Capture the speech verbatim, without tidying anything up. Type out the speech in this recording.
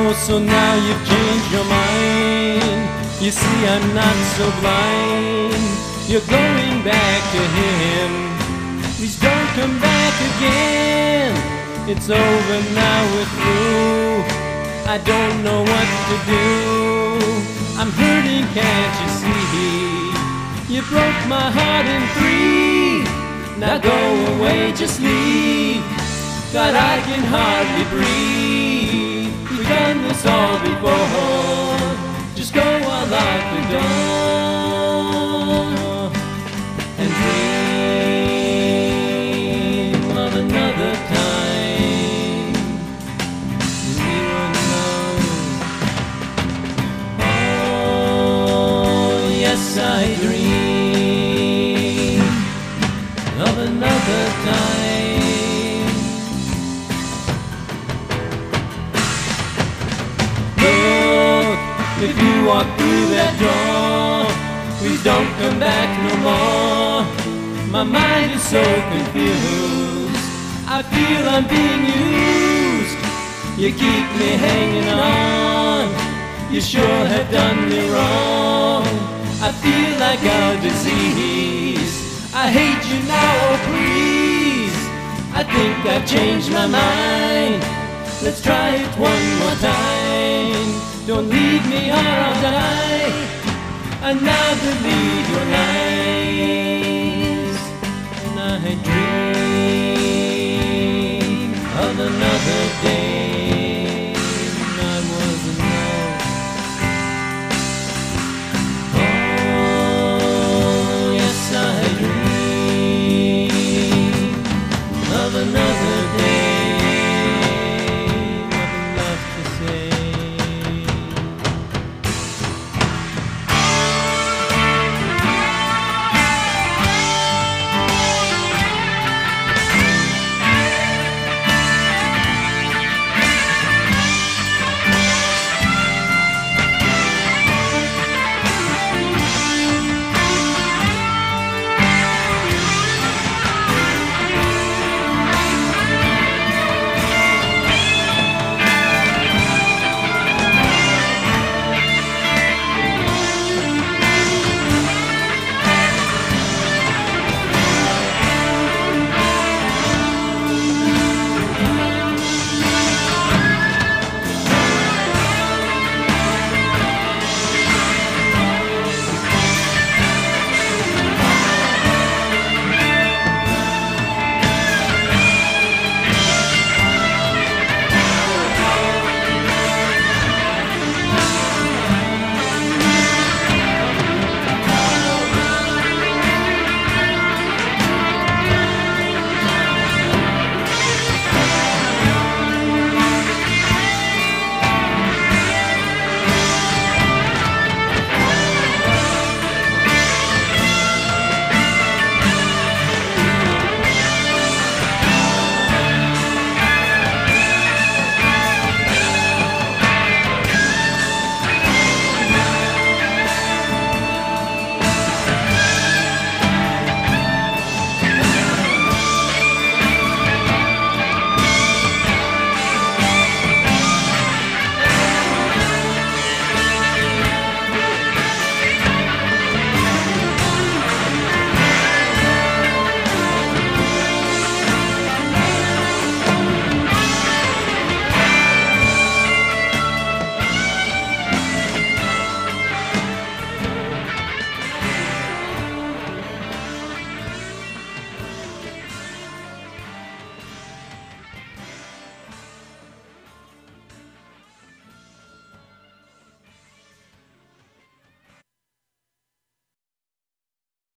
Oh, so now you've changed your mind. You see, I'm not so blind. You're going back to him. Please don't come back again. It's over now, we're through. I don't know what to do. I'm hurting, can't you see? You broke my heart in three. Now go away, just leave. God, I can hardly breathe. We've done this all before. Just go while lock the door and dream of another time when we were alone. Oh, yes, I dream of another time. If you walk through that door, please don't come back no more. My mind is so confused. I feel I'm being used. You keep me hanging on. You sure have done me wrong. I feel like a disease. I hate you now, oh please. I think I've changed my mind. Let's try it one more time. Don't leave me or I'll die. And now believe your lies. And I dream of another day.